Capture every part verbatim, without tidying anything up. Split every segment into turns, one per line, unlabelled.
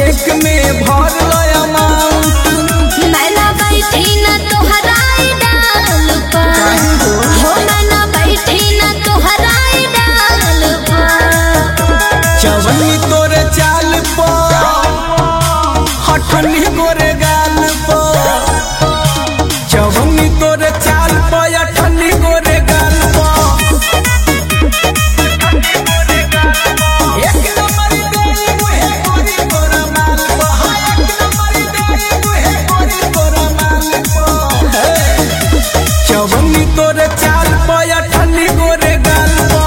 Check में भर लो amount.
मैना बैठी न तोहराई डाल पर हो मैना बैठी न तोहराई डाल पर
चवन्नी तोरे चाल पर हठनी गोरे गाल पर चवन्नी तोरे चाल पर हठनी गोरे गाल पर एक नंबर देई मुहे गोरी गोरा माल पर एक नंबर देई मुहे गोरी गोरा माल पर चवन्नी तोरे चाल पर हठनी गोरे गाल पर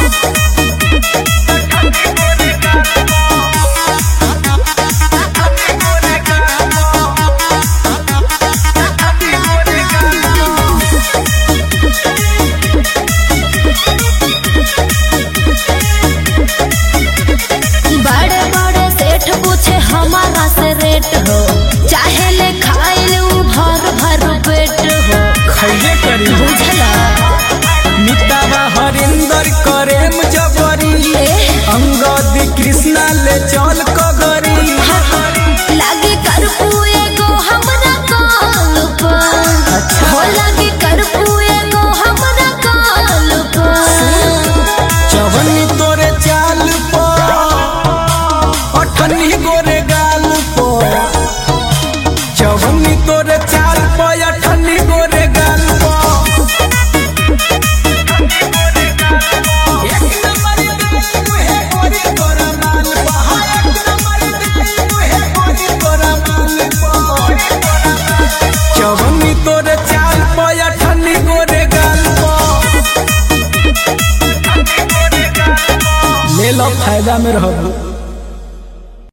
बड़े बड़े सेठ पूछे हमारा से रेट हो चाहे ले खाइल उ भर भर पेट हो
खैले करी
बुझला
मिताबा हरिंदर करेम जबरी अंगद कृष्णा ले चल कगरी
लागे करपू एगो हमरा काल पर हो लागे करपू एगो हमरा काल पर
चवन्नी तोरे चाल पर अठनी गोरे गाल पर चवन्नी तोरे चाल पर अठनी गोरे गाल पर एक नंबर देई मुहे गोरी गोरा माल पर एक नंबर देई मुहे गोरी गोरा माल पर चवन्नी तोरे चाल पर अठनी गोरे गाल पर ले लो फायदा में रहबू।